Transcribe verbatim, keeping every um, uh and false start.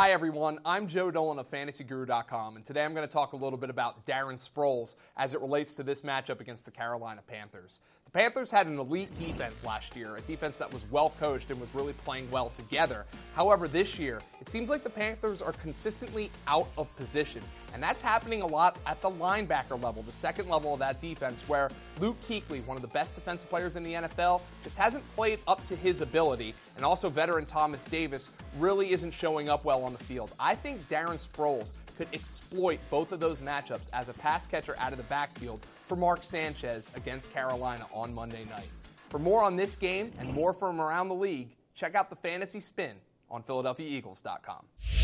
Hi, everyone. I'm Joe Dolan of fantasy guru dot com, and today I'm going to talk a little bit about Darren Sproles as it relates to this matchup against the Carolina Panthers. The Panthers had an elite defense last year, a defense that was well coached and was really playing well together. However, this year, it seems like the Panthers are consistently out of position, and that's happening a lot at the linebacker level, the second level of that defense, where Luke Kuechly, one of the best defensive players in the N F L, just hasn't played up to his ability, and also veteran Thomas Davis really isn't showing up well on the field. I think Darren Sproles could exploit both of those matchups as a pass catcher out of the backfield for Mark Sanchez against Carolina on Monday night. For more on this game and more from around the league, check out the Fantasy Spin on Philadelphia Eagles dot com.